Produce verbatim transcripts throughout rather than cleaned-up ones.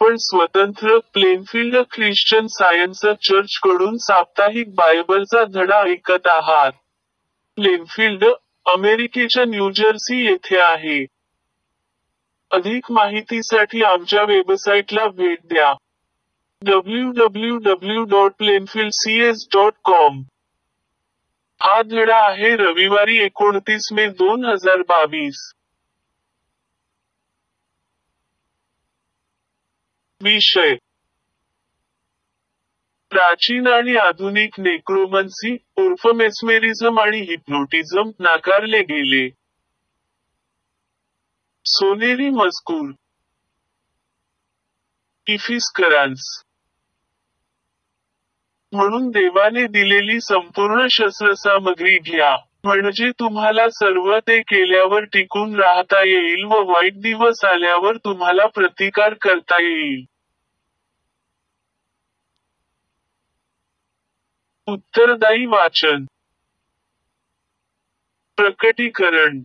आपण स्वतंत्र Plainfield Christian science church कडून साप्ताहिक बायबलचा धडा ऐकत आहात. प्लेनफील्ड, अमेरिकेच्या न्यूजर्सी येथे आहे. अधिक माहितीसाठी आमच्या वेबसाईटला भेट द्या. W W W dot Plainfield C S dot com. हा धडा आहे रविवारी एकोणतीस मे दोन हजार बावीस. विषय: प्राचीन आणि आधुनिक नेक्रोमन्सी, उर्फ मेस्मेरिझम आणि हिप्नोटिझम नाकारले गेले. सोनेरी मजकूर. इफिस्करांस. म्हणून देवाने दिलेली संपूर्ण शस्त्रसामग्री घ्या, म्हणजे तुम्हाला सर्व ते केल्यावर टिकून राहता येईल व वाईट दिवस आल्यावर तुम्हाला प्रतिकार करता येईल. उत्तरदायी वाचन. प्रकटीकरण.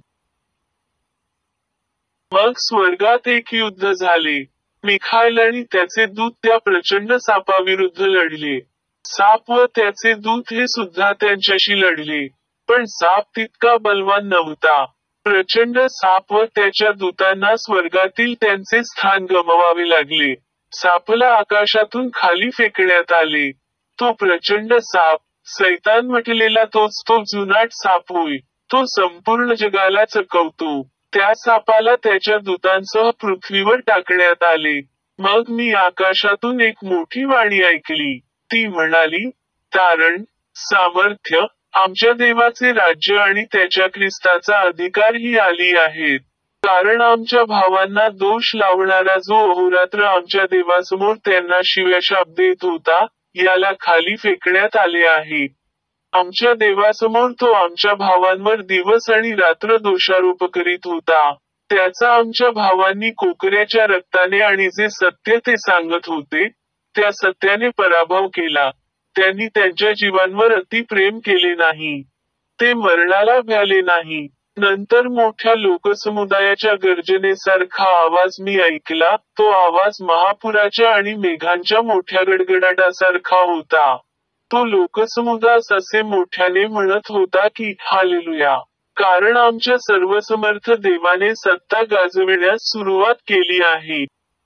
मग स्वर्गात एक युद्ध झाले. मिखाएल आणि त्याचे दूत त्या प्रचंड सापाविरुद्ध लढले. साप व त्याचे दूत हे सुद्धा त्यांच्याशी लढले. पण साप तितका बलवान नव्हता. प्रचंड साप व त्याच्या दूतांना स्वर्गातील त्यांचे स्थान गमवावे लागले. सापला आकाशातून खाली फेकण्यात आले. तो प्रचंड साप, सैतान म्हटलेला तोच तो जुनाट साप होय. तो संपूर्ण जगाला चकवतो. त्या सापाला त्याच्या दूतांसह पृथ्वीवर टाकण्यात आले. मग मी आकाशातून एक मोठी वाणी ऐकली. ती म्हणाली, तारण, सामर्थ्य, आमच्या देवाचे राज्य आणि त्याच्या ख्रिस्ताचा अधिकार ही आली आहेत. कारण आमच्या भावांना दोष लावणारा जो अहोरात्र आमच्या देवासमोर त्यांना शिव्याशाप देत होता, याला खाली फेकण्यात आले आहे. आमच्या देवासमोर तो आमच्या भावांवर दिवस आणि रात्र दोषारोप करीत होता. त्याचा आमच्या भावांनी कोकऱ्याच्या रक्ताने आणि जे सत्य ते सांगत होते, त्या सत्याने पराभव केला. त्यांनी त्यांच्या जीवांवर अति प्रेम केले नाही. ते मरणाला भ्याले नाही. नंतर मोठ्या लोकसमुदायाच्या गर्जनेसारखा आवाज मी ऐकला. तो आवाज महापुराच्या आणि मेघांच्या मोठ्या गडगडाटासारखा होता. तो लोकसमुदाय असे मोठ्याने म्हणत होता की, हालेलुया! कारण आमच्या सर्वसमर्थ देवाने सत्ता गाजविण्यास सुरुवात केली आहे.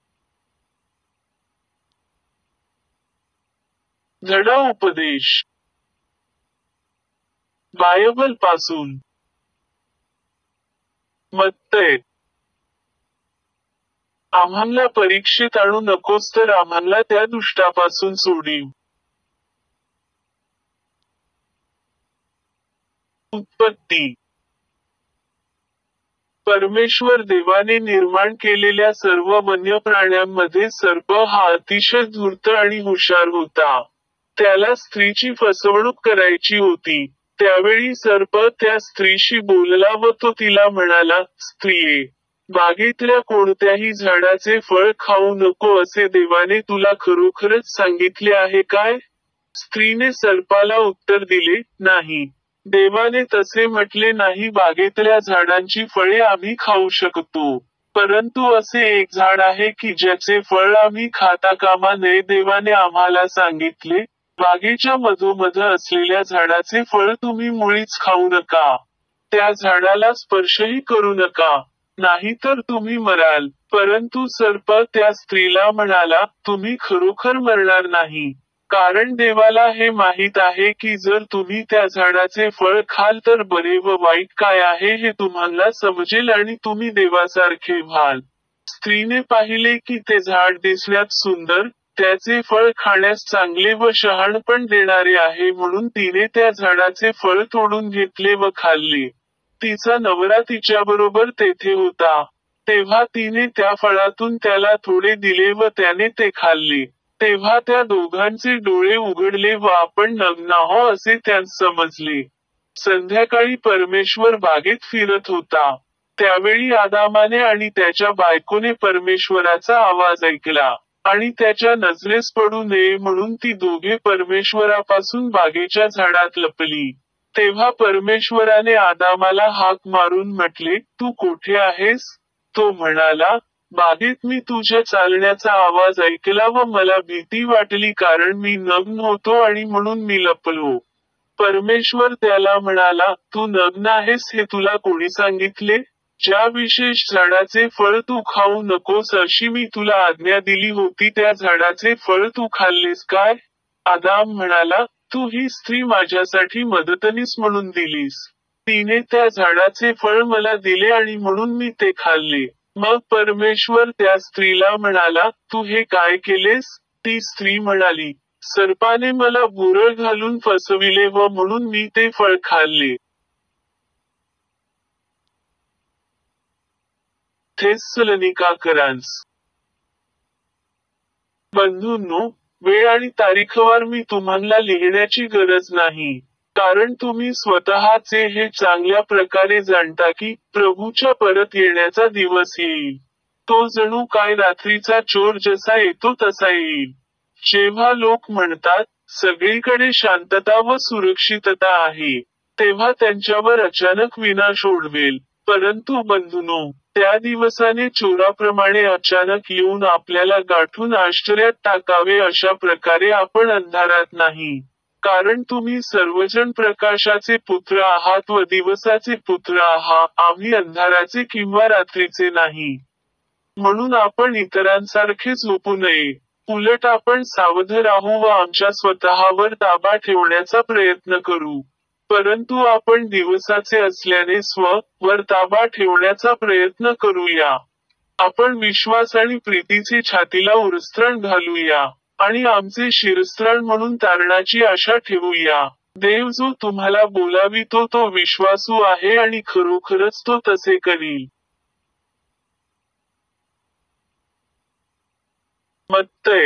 धडा उपदेश. बायबल पासून. मत्तय. आम्हाला परीक्षेत आणू नकोस तर आम्हाला त्या दुष्टापासून सोडीव. उत्पत्ती. परमेश्वर देवाने निर्माण केलेल्या सर्व वन्य प्राण्यांमध्ये सर्प हा अतिशय धूर्त आणि हुशार होता. त्याला स्त्रीची फसवणूक करायची होती. त्यावेळी सर्प त्या स्त्रीशी बोलला व तो तिला म्हणाला, स्त्रिये, बागेतल्या कोणत्याही झाडाचे फळ खाऊ नको असे देवाने तुला खरोखरच सांगितले आहे काय? स्त्रीने सर्पाला उत्तर दिले, नाही. देवाने तसे म्हटले नाही. बागेतल्या झाडांची फळे आम्ही खाऊ शकतो. परंतु असे एक झाड आहे की ज्याचे फळ आम्ही खाता कामा नये. देवाने आम्हाला सांगितले, बागेच्या मधोमध असलेल्या झाडाचे फळ तुम्ही मुळीच खाऊ नका. त्या झाडाला स्पर्शही करू नका, नाहीतर तुम्ही मराल. परंतु सर्प त्या स्त्रीला म्हणाला, तुम्ही खरोखर मरणार नाही. कारण देवाला हे माहीत आहे की जर तुम्ही त्या झाडाचे फळ खाल तर बरे व वाईट काय आहे हे तुम्हाला समजेल आणि तुम्ही देवासारखे व्हाल. स्त्रीने पाहिले की ते झाड दिसण्यात सुंदर, त्याचे फळ खाण्यास चांगले व शहाणपण देणारे आहे, म्हणून तिने त्या झाडाचे फळ तोडून घेतले व खाल्ले. तिचा नवरा तिच्याबरोबर तेथे होता. तेव्हा तिने त्या फळातून त्याला थोडे दिले व त्याने ते खाल्ले. तेव्हा त्या दोघांचे डोळे उघडले व आपण नग्न आहो असे त्यांस समजले. संध्याकाळी परमेश्वर बागेत फिरत होता. त्यावेळी आदामाने आणि त्याच्या बायकोने परमेश्वराचा आवाज ऐकला. आणि त्याच्या नजरेस पडू नये म्हणून ती दोघे परमेश्वरापासून बागेच्या झाडात लपली. तेव्हा परमेश्वराने आदामाला हाक मारून म्हटले, तू कोठे आहेस? तो म्हणाला, बागेत मी तुझ्या चालण्याचा आवाज ऐकला व मला भीती वाटली कारण मी नग्न होतो आणि म्हणून मी लपलो. परमेश्वर त्याला म्हणाला, तू नग्न आहेस हे तुला कोणी सांगितले? ज्या विशेष झाडाचे फळ तू खाऊ नकोस अशी मी तुला आज्ञा दिली होती त्या झाडाचे फळ तू खाल्लेस काय? आदाम म्हणाला, तू ही स्त्री माझ्यासाठी मदतनीस म्हणून दिलीस. तिने त्या झाडाचे फळ मला दिले आणि म्हणून मी ते खाल्ले. मग परमेश्वर त्या स्त्रीला म्हणाला, तू हे काय केलेस? ती स्त्री म्हणाली, सर्पाने मला भुरळ घालून फसविले व म्हणून मी ते फळ खाल्ले. थेस्सलनिकाकरांस बंधूंनो, वेळ आणि तारीखवार मी तुम्हाला लिहिण्याची गरज नाही. कारण तुम्ही स्वतःचे हे चांगल्या प्रकारे जाणता की प्रभूच्या परत येण्याचा दिवस येईल. तो जणू काय रात्रीचा चोर जसा येतो तसा येईल. जेव्हा लोक म्हणतात, सगळीकडे शांतता व सुरक्षितता आहे, तेव्हा त्यांच्यावर अचानक विनाश ओढवेल. परंतु बंधूंनो, त्या दिवसाने चोराप्रमाणे अचानक येऊन आपल्याला गाठून आश्चर्यात टाकावे अशा प्रकारे आपण अंधारात नाही. कारण तुम्ही सर्वजण प्रकाशाचे पुत्र आहात व दिवसाचे पुत्र आहात, आम्ही अंधाराचे किंवा रात्रीचे नाही. म्हणून आपण इतरांसारखे झोपू नये. उलट आपण सावध राहू व आमच्या स्वतःवर ताबा ठेवण्याचा प्रयत्न करू. परंतु आपण दिवसाचे असल्याने स्व वर ताबा ठेवण्याचा प्रयत्न करूया. आपण विश्वास आणि प्रीतीचे छातीला उरस्त्रण घालूया. आणि आमचे शिरस्त्रण म्हणून तारणाची आशा ठेवूया. देव जो तुम्हाला बोलावितो तो विश्वासू आहे आणि खरोखरच तो तसे करील. मत्तय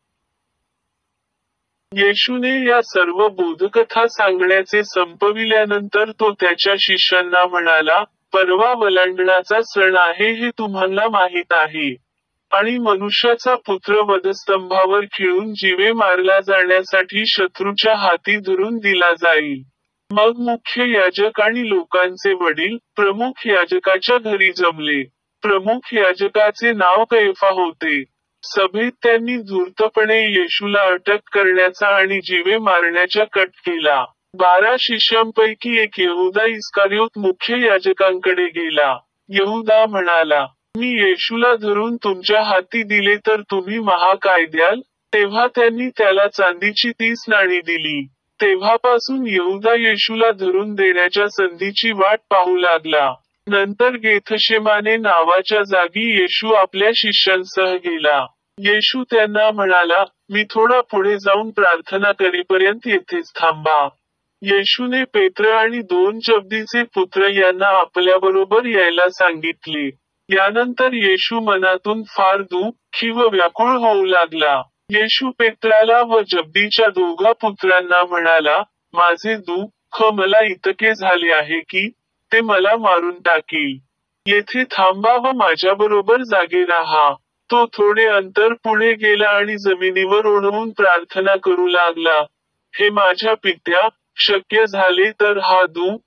येशूने या सर्व बोधकथा सांगण्याचे संपविल्यानंतर तो त्याच्या शिष्यांना म्हणाला, परवा वलांडणाचा सण आहे हे तुम्हाला माहीत आहे. आणि मनुष्याचा पुत्र वधस्तंभावर खिळून जीवे मारला जाण्यासाठी शत्रूच्या हाती धरून दिला जाईल. मग मुख्य याजक आणि लोकांचे वडील, प्रमुख याजकाच्या घरी जमले. प्रमुख याजकाचे नाव कैफा होते. सभेत त्यांनी धूर्तपणे येशूला अटक करण्याचा आणि जीवे मारण्याचा कट केला. बारा शिष्यांपैकी एक यहुदा इस्कारियोत मुख्य याजकांकडे गेला. यहुदा म्हणाला, मी येशूला धरून तुमच्या हाती दिले तर तुम्ही महा काय द्याल? तेव्हा त्यांनी त्याला चांदीची तीस नाणी दिली. तेव्हापासून यहुदा येशूला धरून देण्याच्या संधीची वाट पाहू लागला. नंतर गेथशेमाने नावाच्या जागी येशू आपल्या शिष्यांसह गेला. येशू त्यांना म्हणाला, मी थोडा पुढे जाऊन प्रार्थना करीपर्यंत येथेच थांबा. येशूने पेत्र आणि दोन जब्दीचे पुत्र यांना आपल्याबरोबर यायला सांगितले. यानंतर येशू मनातून फार दुःखी व व्याकुळ होऊ लागला. येशू पेत्राला व जब्दीच्या दोघा पुत्रांना म्हणाला, माझे दुःख मला इतके झाले आहे की ते मला मारून टाकील. येथे थांबा व माझ्याबरोबर जागे राहा. तो थोडे अंतर पुढे गेला आणि जमिनीवर ओढवून प्रार्थना करू लागला, हे माझ्या पित्या, शक्य झाले तर हा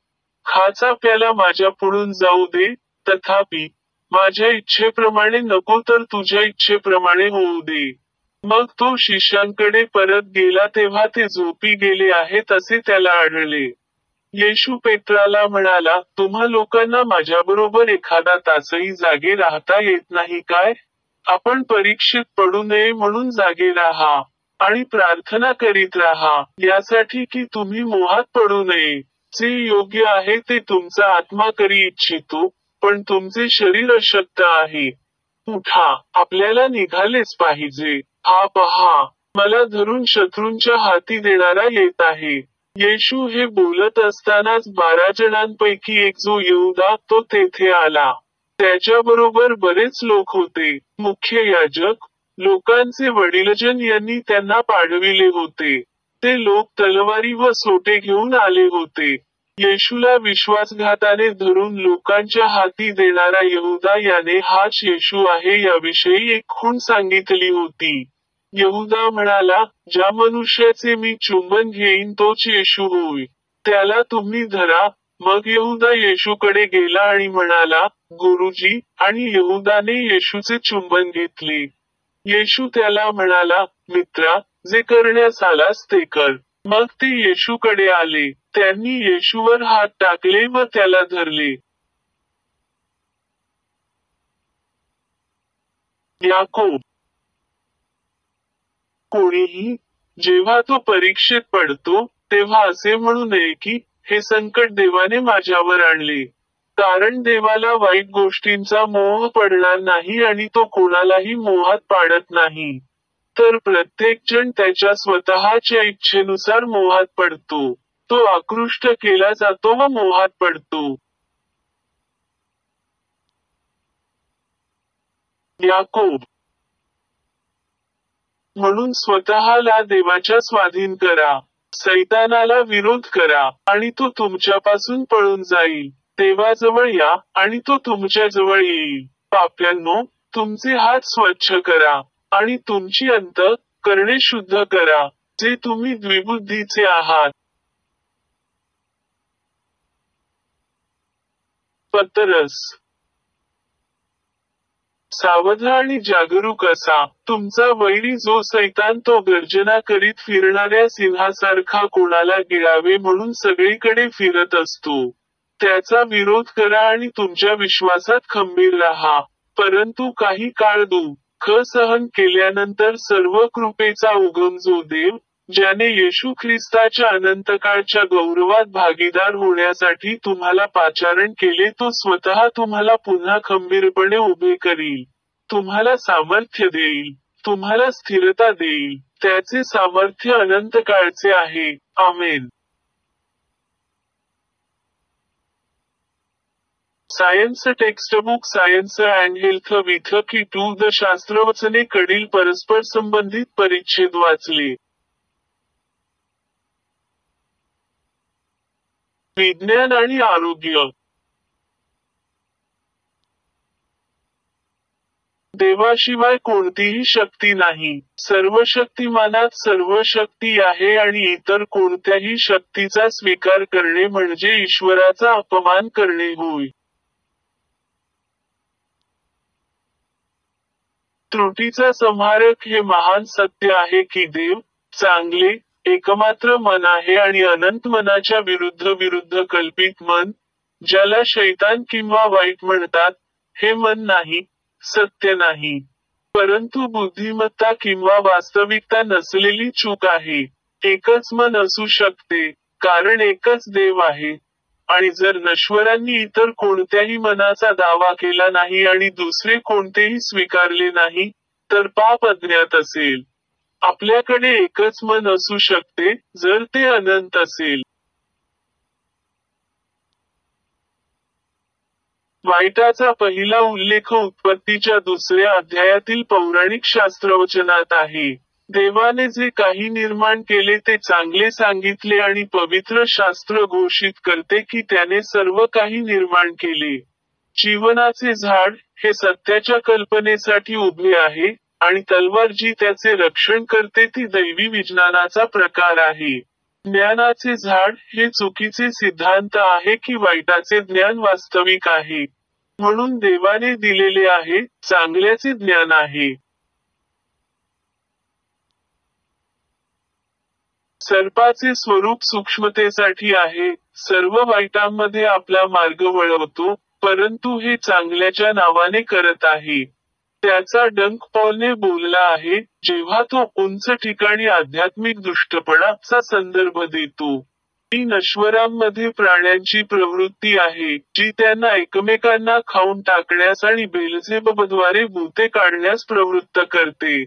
दुःखाचा प्याला माझ्या पुढून जाऊ दे, तथापि माझ्या इच्छेप्रमाणे नको तर तुझ्या इच्छेप्रमाणे होऊ दे. मग तो शिष्यांकडे परत गेला तेव्हा ते झोपी गेले आहेत असे त्याला आढळले. येशू पेत्राला म्हणाला, तुम्हा लोकांना माझ्याबरोबर एखादा तासही जागे राहता येत नाही काय? आपण परीक्षित पडू नये म्हणून जागे राहा आणि प्रार्थना करीत राहा, यासाठी की तुम्ही मोहात पडू नये. जे योग्य आहे ते तुमचा आत्मा करी इच्छितो, पण तुमचे शरीर अशक्त आहे. उठा, आपल्याला निघालेच पाहिजे. हा पहा, मला धरून शत्रूंच्या हाती देणारा येत आहे. येशू हे बोलत असतानाच बारा जणांपैकी एक जो यहुदा तो तेथे आला. त्याच्याबरोबर बरेच लोक होते. मुख्य याजक, लोकांचे वडीलजन यांनी त्यांना पाठविले होते. ते लोक तलवारी व सोटे घेऊन आले होते. येशूला विश्वासघाताने धरून लोकांच्या हाती देणारा यहुदा याने हाच येशू आहे याविषयी एक खूण सांगितली होती. यहुदा म्हणाला, ज्या मनुष्याचे मी चुंबन घेईन तोच येशू होय. त्याला तुम्ही धरा, मग यहुदा येशूकडे गेला आणि म्हणाला, गुरुजी, आणि यहुदाने येशूचे चुंबन घेतले. येशू त्याला म्हणाला, मित्रा, जे करण्यास आलास ते कर. मग ते येशूकडे आले, त्यांनी येशूवर हात टाकले व त्याला धरले. याकोब. कोणीही, जेव्हा तो परीक्षेत पडतो, तेव्हा असे म्हणू नये की, हे संकट देवाने माझ्यावर आणले. कारण देवाला वाईट गोष्टींचा मोह पडणार नाही आणि तो कोणालाही मोहात पाडत नाही. तर प्रत्येक जण त्याच्या स्वतःच्या इच्छेनुसार मोहात पडतो. तो आकृष्ट केला जातो व मोहात पडतो. याकोब. म्हणून स्वतःला देवाच्या स्वाधीन करा. सैतानाला विरोध करा, आणि तो तुमच्यापासून पळून जाईल. देवाजवळ या, आणि तो तुमच्याजवळ येईल. पाप्यांनो, तुमचे हात स्वच्छ करा, आणि तुमची अंत करणे शुद्ध करा, जे तुम्ही द्विबुद्धीचे आहात. पतरस. सावध आणि जागरूक असा, तुमचा वैरी जो सैतान तो गर्जना करीत फिरणाऱ्या सिंहासारखा कोणाला गिळावे म्हणून सगळीकडे फिरत असतो. त्याचा विरोध करा आणि तुमच्या विश्वासात खंबीर राहा. परंतु काही काळ दुःख सहन केल्यानंतर सर्व कृपेचा उगम जो देव, ज्याने येशू ख्रिस्ताच्या अनंतकाळच्या गौरवात भागीदार होण्यासाठी तुम्हाला पाचारण केले तो स्वतः तुम्हाला पुन्हा खंबीरपणे उभे करील. तुम्हाला सामर्थ्य देईल. तुम्हाला स्थिरता देईल. त्याचे सामर्थ्य अनंतकाळचे आहे. Amen. Science textbook science and health with key to the शास्त्रवचने कडील परस्पर संबंधित परिच्छेद वाचले. विज्ञान आणि आरोग्य. देवाशिवाय कोणतीही शक्ती नाही. सर्व शक्तिमानात सर्व शक्ती आहे आणि इतर कोणत्याही शक्तीचा स्वीकार करणे म्हणजे ईश्वराचा अपमान करणे होय. त्रुटीचा संहारक हे महान सत्य आहे की देव, चांगले, एकमात्र मन आहे आणि अनंत मनाच्या विरुद्ध विरुद्ध कल्पित मन, ज्याला शैतान किंवा वाईट म्हणतात, हे मन नाही, सत्य नाही. परंतु बुद्धिमत्ता किंवा वास्तविकता नसलेली चूक आहे. एकच मन असू शकते, कारण एकच देव आहे. आणि जर नश्वरांनी इतर कोणत्याही मनाचा दावा केला नाही आणि दुसरे कोणतेही स्वीकारले नाही, तर पाप अज्ञात असेल. आपल्याकडे एकच मन असू शकते, जर ते अनंत असेल. वाईटाचा पहिला उल्लेख उत्पत्तीच्या दुसऱ्या अध्यायातील पौराणिक शास्त्रवचनात आहे. देवाने जे काही निर्माण केले ते चांगले सांगितले आणि पवित्र शास्त्र घोषित करते की त्याने सर्व काही निर्माण केले. जीवनाचे झाड, हे सत्याच्या कल्पनेसाठी उभे आहे, आणि तलवार जी त्याचे रक्षण करते ती दैवी विज्ञानाचा प्रकार आहे. ज्ञानाचे झाड, हे चुकीचे सिद्धांत आहे की वाईटाचे ज्ञान वास्तविक आहे. म्हणून देवाने दिलेले आहे, चांगल्याचे ज्ञान आहे. सर्पाचे स्वरूप सूक्ष्मतेसाठी आहे, सर्व वाईटांमध्ये आपला मार्ग वळवतो, परंतु हे चांगल्याच्या नावाने करत आहे. त्याचा डंक पॉलने बोलला आहे, जेव्हा तो उंच ठिकाणी आध्यात्मिक दुष्टपणाचा संदर्भ देतो. ही नश्वरांमध्ये प्राण्यांची प्रवृत्ती आहे, जी त्यांना एकमेकांना खाऊन टाकण्यास आणि बेलझेबबद्वारे भूते काढण्यास प्रवृत्त करते.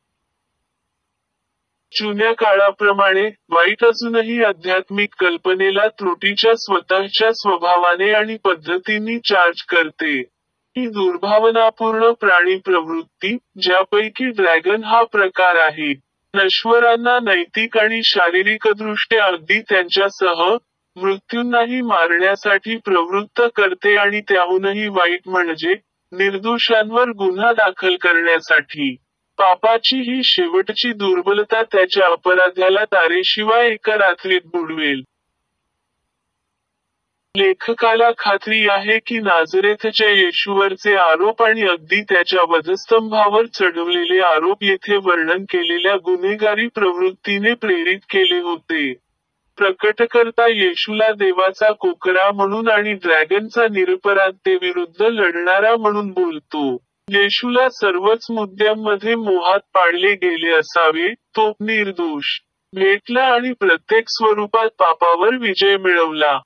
जुन्या काळाप्रमाणे, वाईट अजूनही आध्यात्मिक कल्पनेला त्रुटीच्या स्वतःच्या स्वभावाने आणि पद्धतींनी चार्ज करते. ही दुर्भावनापूर्ण प्राणी प्रवृत्ती, ज्यापैकी ड्रॅगन हा प्रकार आहे, नश्वरांना नैतिक आणि शारीरिकदृष्ट्या अगदी त्यांच्यासह, मृत्यूंनाही मारण्यासाठी प्रवृत्त करते आणि त्याहूनही वाईट म्हणजे, निर्दोषांवर गुन्हा दाखल करण्यासाठी. पापाची ही शेवटची दुर्बलता त्याच्या अपराध्याला तारेशिवाय एका रात्रीत बुडवेल. लेखकाला खात्री आहे की नाझरेथच्या येशूवरचे आरोप आणि अगदी त्याच्या वधस्तंभावर चढवलेले आरोप येथे वर्णन केलेल्या गुन्हेगारी प्रवृत्तीने प्रेरित केले होते. प्रकटकर्ता येशूला देवाचा कोकरा म्हणून आणि ड्रॅगनचा निरपराधतेविरुद्ध लढणारा म्हणून बोलतो. येशूला सर्वच मुद्द्यांमध्ये मोहात पाडले गेले असावे, तो निर्दोष भेटला आणि प्रत्येक स्वरूपात पापावर विजय मिळवला.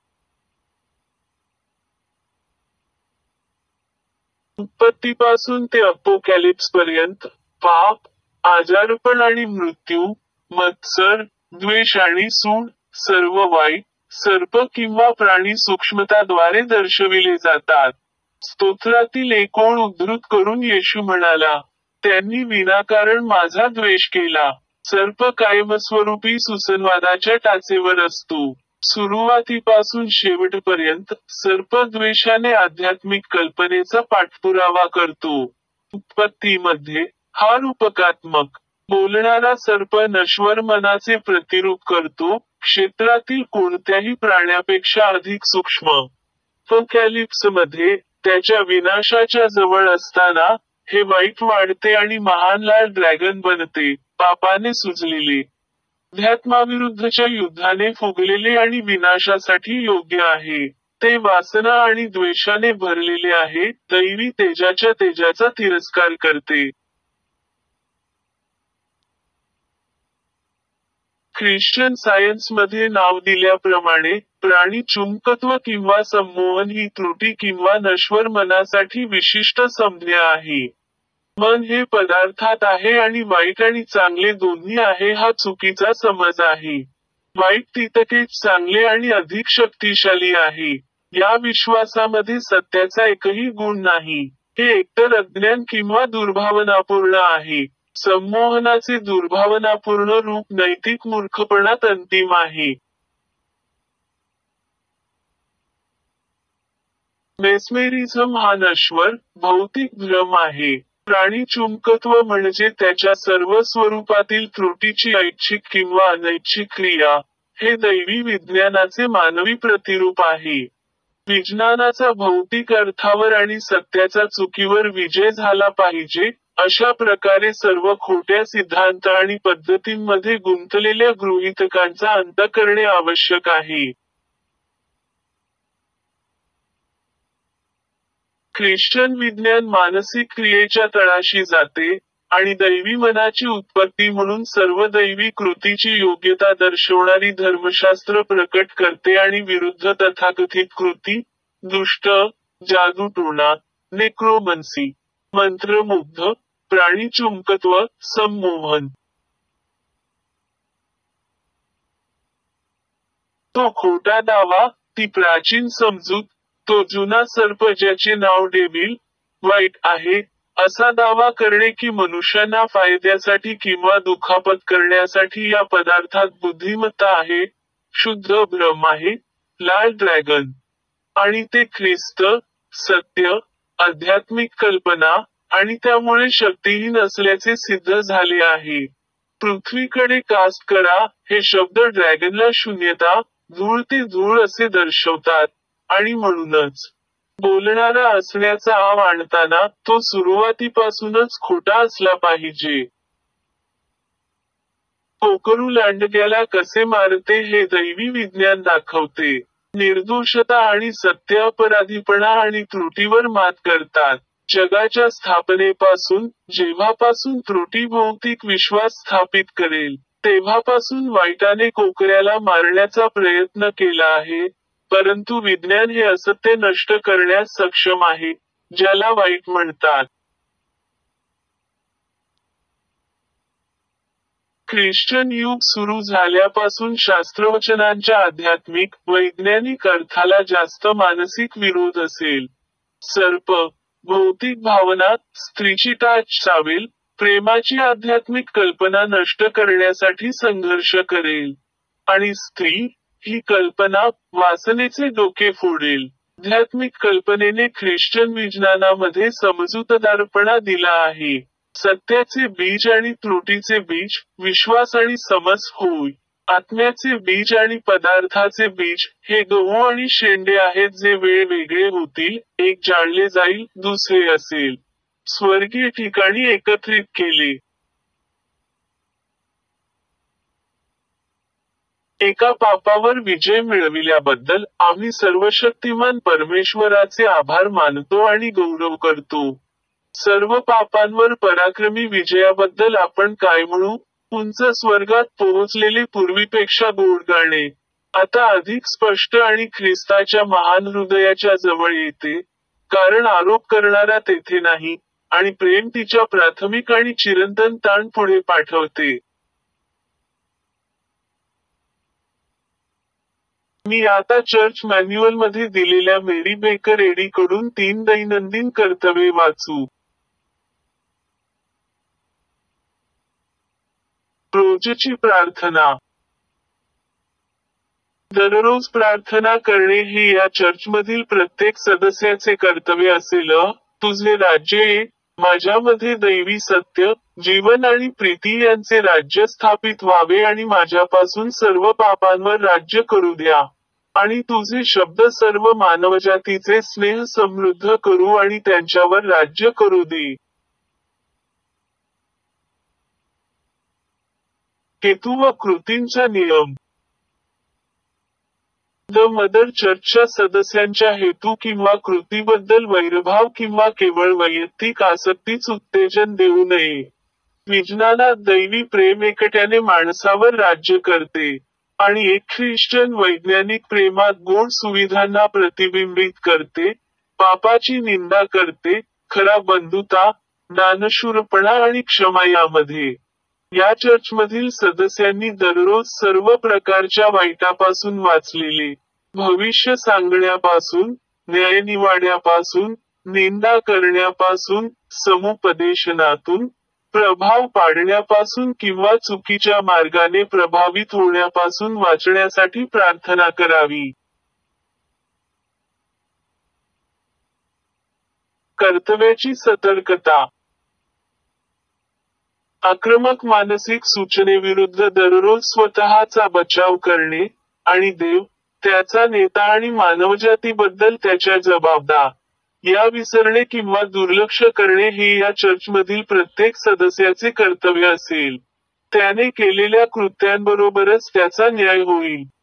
उत्पत्तीपासून ते अपोकॅलिप्सपर्यंत, पाप, आजारपण आणि मृत्यू, मत्सर, द्वेष आणि सूड, सर्व वाईट, सर्प किंवा प्राणी सूक्ष्मताद्वारे दर्शविले जातात. स्तोत्रातील एक ओळ उद्धृत करून येशू म्हणाला, त्यांनी विनाकारण माझा द्वेष केला. सर्प कायमस्वरूपी सुसंवादाच्या टाचेवर असतो. सुरुवातीपासून शेवटपर्यंत, सर्प द्वेषाने आध्यात्मिक कल्पनेचा पाठपुरावा करतो. उत्पत्तीमध्ये, हा रूपकात्मक, बोलणारा सर्प नश्वर मनाचे प्रतिरूप करतो, क्षेत्रातील कोणत्याही प्राण्यापेक्षा अधिक सूक्ष्म. अपोकॅलिप्समध्ये, त्याच्या विनाशाच्या जवळ असताना, हे वाईट वाढते आणि महान लाल ड्रॅगन बनते, पापाने सुजलेले, अध्यात्माविरुद्धच्या युद्धाने फुगलेले आणि विनाशासाठी योग्य आहे. ते वासना आणि द्वेषाने भरलेले आहे, दैवी तेजाच्या तेजाचा तिरस्कार करते. ख्रिश्चन सायन्समध्ये नाव दिल्याप्रमाणे, प्राणी चुंबकत्व किंवा संमोहन ही त्रुटी किंवा नश्वर मनासाठी विशिष्ट संज्ञा आहे. मन हे पदार्थात आहे आणि वाईट आणि चांगले दोन्ही आहे हा चुकीचा समज आहे. वाईट तितकेच चांगले आणि अधिक शक्तिशाली आहे. या विश्वासामध्ये सत्याचा एकही गुण नाही. हे एकतर अज्ञान किंवा दुर्भावनापूर्ण आहे. संमोहनाचे दुर्भावनापूर्ण रूप नैतिक मूर्खपणात अंतिम आहे. मेस्मेरिझम हा नश्वर, भौतिक भ्रम आहे. प्राणी चुंबकत्व म्हणजे त्याच्या सर्व स्वरूपातील त्रुटीची ऐच्छिक किंवा अनैच्छिक क्रिया. हे दैवी विज्ञानाचे मानवी प्रतिरूप आहे. विज्ञानाचा भौतिक अर्थावर आणि सत्याचा चुकीवर विजय झाला पाहिजे, अशा प्रकारे सर्व खोट्या सिद्धांत आणि पद्धतींमध्ये गुंतलेल्या गृहीतकांचा अंत करणे आवश्यक आहे. ख्रिश्चन विज्ञान मानसिक क्रियेच्या तळाशी जाते, आणि दैवी मनाची उत्पत्ती म्हणून सर्व दैवी कृतीची योग्यता दर्शवणारी धर्मशास्त्र प्रकट करते आणि विरुद्ध तथाकथित कृती, दुष्ट, जादूटोणा, नेक्रोमन्सी, मंत्रमुग्ध, प्राणी चुंबकत्व, संमोहन. तो खोटा दावा, ती प्राचीन समजूत, तो जुना सर्प ज्याचे नाव डेव्हिल, वाईट आहे, असा दावा करणे की मनुष्यांना फायद्यासाठी किंवा दुखापत करण्यासाठी या पदार्थात बुद्धिमत्ता आहे, शुद्ध भ्रम आहे, लाल ड्रॅगन. आणि ते ख्रिस्त, सत्य, आध्यात्मिक कल्पना, आणि त्यामुळे शक्तिहीन असल्याचे सिद्ध झाले आहे. पृथ्वीकडे कास्ट करा, हे शब्द ड्रॅगनला शून्यता, धूळ ते धूळ असे दर्शवतात, आणि म्हणूनच बोलणारा असण्याचा आव आणताना, तो सुरुवातीपासूनच खोटा असला पाहिजे. कोकरू लांडग्याला कसे मारते हे दैवी विज्ञान दाखवते. निर्दोषता आणि सत्य अपराधीपणा आणि त्रुटीवर मात करतात. जगाच्या स्थापनेपासून, जेव्हापासून त्रुटी भौतिक विश्वास स्थापित करेल, तेव्हापासून वाईटाने कोकऱ्याला मारण्याचा प्रयत्न केला आहे, परंतु विज्ञान हे असत्य नष्ट करण्यास सक्षम आहे, ज्याला वाईट म्हणतात. ख्रिश्चन युग सुरू झाल्यापासून शास्त्रवचनांच्या आध्यात्मिक, वैज्ञानिक अर्थाला जास्त मानसिक विरोध असेल. सर्प, भौतिक भावना, स्त्रीची टाच चावेल, प्रेमाची आध्यात्मिक कल्पना नष्ट करण्यासाठी संघर्ष करेल. आणि स्त्री, ही कल्पना, वासनेचे डोके फोडेल. आध्यात्मिक कल्पनेने ख्रिश्चन विज्ञानामध्ये समजूतदारपणा दिला आहे. सत्याचे बीज आणि त्रुटीचे बीज, विश्वास आणि समज होय. आत्म्याचे बीज आणि पदार्थाचे बीज, हे गहू आणि शेंडे आहेत जे वेगवेगळे होतील, एक जाळले जाईल, दुसरे असेल स्वर्गीय ठिकाणी एकत्रित केले. एका पापावर विजय मिळविल्याबद्दल आम्ही सर्वशक्तिमान परमेश्वराचे आभार मानतो आणि गौरव करतो. सर्व पापांवर पराक्रमी विजयाबद्दल आपण काय म्हणू? उंच स्वर्गात पोहोचलेले पूर्वीपेक्षा गोड गाणे आता अधिक स्पष्ट आणि ख्रिस्ताच्या महान हृदयाच्या जवळ येते, कारण आरोप करणारा तेथे नाही, आणि प्रेम तिच्या प्राथमिक आणि चिरंतन ताण पुढे पाठवते. मी आता चर्च मॅन्युअलमध्ये दिलेल्या मेरी बेकर एडी कडून तीन दैनंदिन कर्तव्ये वाचू. रोजची प्रार्थना. दररोज प्रार्थना करणे हे या चर्चमधील प्रत्येक सदस्याचे कर्तव्य असेल. तुझे राज्य ये, माझ्यामध्ये दैवी सत्य, जीवन आणि प्रीती यांचे राज्य स्थापित व्हावे आणि माझ्यापासून सर्व पापांवर राज्य करू द्या. आणि तुझे शब्द सर्व मानवजातीचे स्नेह समृद्ध करू आणि त्यांच्यावर राज्य करू दे. हेतू व कृतींचा नियम. द मदर चर्चच्या सदस्यांच्या हेतू किंवा कृतीबद्दल वैरभाव किंवा केवळ वैयक्तिक आसक्तीच उत्तेजन देऊ नये. विज्ञानात दैवी प्रेम एकट्याने माणसावर राज्य करते, आणि एक ख्रिश्चन वैज्ञानिक प्रेमात गोड सुविधांना प्रतिबिंबित करते, पापाची निंदा करते, खरा बंधुता, दानशूरपणा आणि क्षमा यामध्ये. या चर्चमधील सदस्यांनी दररोज सर्व प्रकारच्या वाईटापासून वाचलेले, भविष्य सांगण्यापासून, न्यायनिवाड्यापासून, निंदा करण्यापासून, समुपदेशनातून, प्रभाव पाडण्यापासून किंवा चुकीच्या मार्गाने प्रभावित होण्यापासून वाचण्यासाठी प्रार्थना करावी. कर्तव्याची सतर्कता. आक्रमक मानसिक सूचनेविरुद्ध दररोज स्वतःचा बचाव करणे, आणि देव, त्याचा नेता आणि मानवजातीबद्दल त्याच्या जबाबदार या विसरणे किंवा दुर्लक्ष करणे हे या चर्चमधील प्रत्येक सदस्याचे कर्तव्य असेल. त्याने केलेल्या कृत्यांबरोबरच त्याचा न्याय होईल.